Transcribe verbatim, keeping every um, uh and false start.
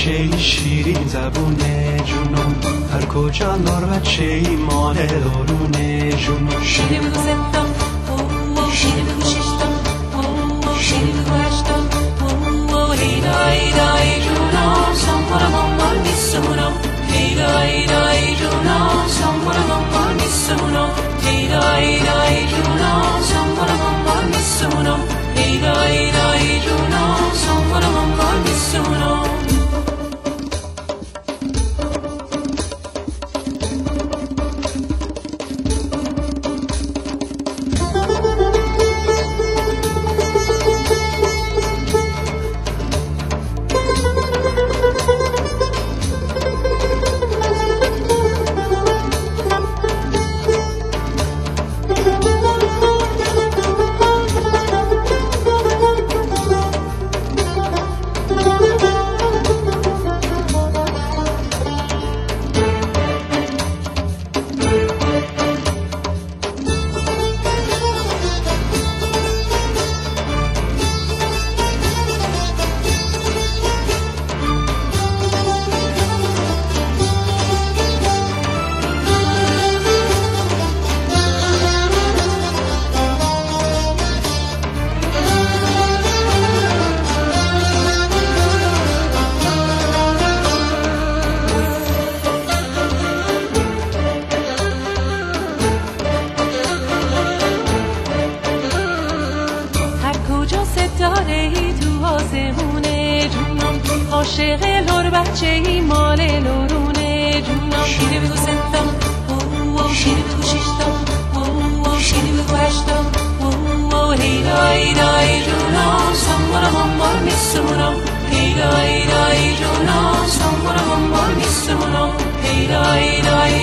بچه شیرین زبونه جونم، هر کجا لور بچه مال لورونه جونم. شیری بگو ستم، شیری بگو ششتم، شیری بگو هشتم، هیدا هیدا ای جونم، سنبورم امار میسمونم. هیدا هیدا ای جونم، سنبورم امار میسمونم. هیدا هیدا ای جونم، سنبورم امار میسمونم. هیدا هیدا ای جونم، سنبورم امار میسمونم. عاشق لور بچه ای مال لورونه جونم. شیری بگو ستم، شیری بگو ششتم، شیری بگو هشتم، هیدا هیدا ای جونم، سنبورم امار میسمونم. هیدا هیدا ای جونم، سنبورم امار میسمونم. هیدا هیدا